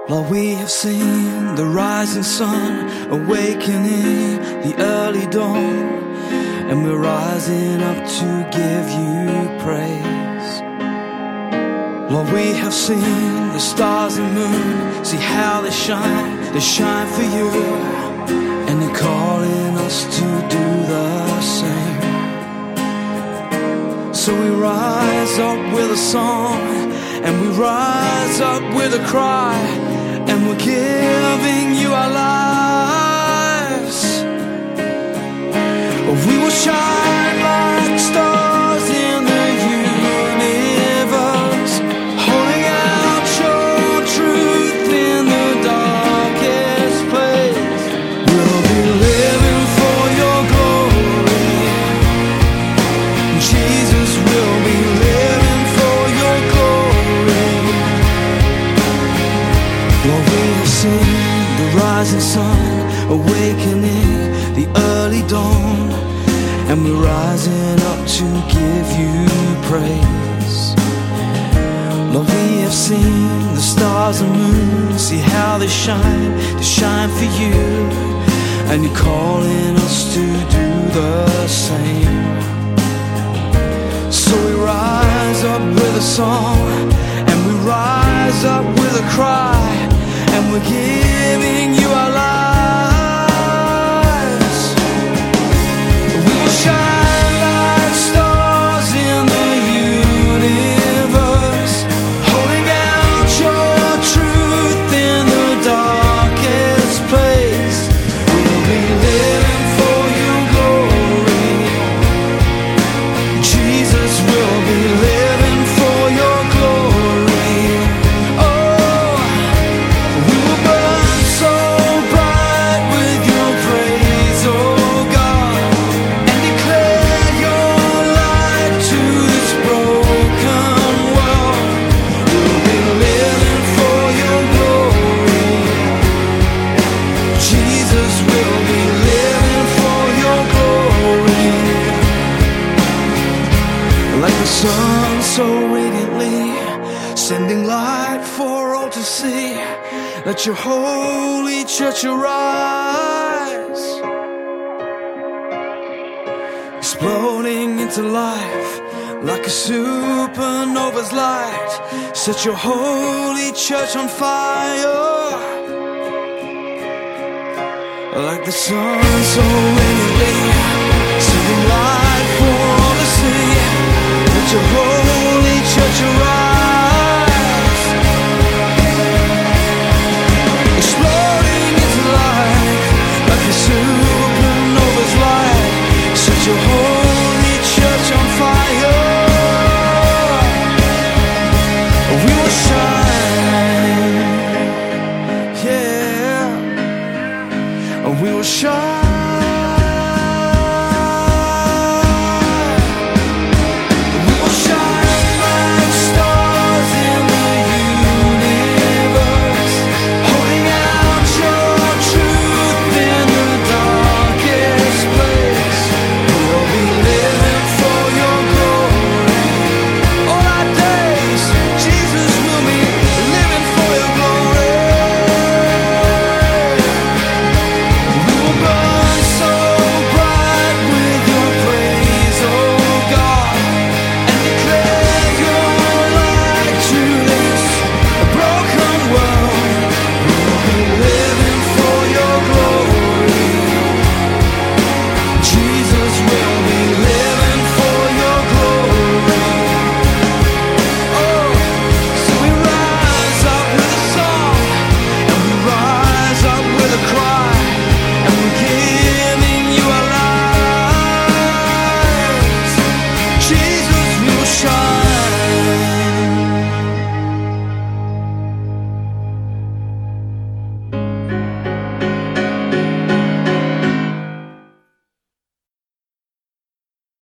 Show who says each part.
Speaker 1: Lord, we have seen the rising sun, awakening the early dawn, and we're rising up to give you praise. Lord, we have seen the stars and moon, see how they shine for you, and you're calling us to do the same. So we rise up with a song, and we rise up with a cry, and we're giving you our lives. We will shine like stars in the universe, holding out your truth in the darkest place. We'll be living for your glory. Jesus will be living for your glory. Lord, we have seen the rising sun, awakening the early dawn, and we're rising up to give you praise. Lord, we have seen the stars and moon, see how they shine for you, and you're calling us to do the same. So we rise up with a song, and we rise up with a cry, and we're giving you our lives. We will shine like stars in the universe, holding out your truth in the darkest place. We'll be living for your glory. Jesus will be living for your glory. Oh, we will burn so bright with your praise, oh God, and declare your light to this broken world. We'll be living for your glory. Jesus will be living for your glory. Like the sun so radiantly, sending light for all to see, let your holy church arise, exploding into life like a supernova's light. Set your holy church on fire. Like the sun so radiantly,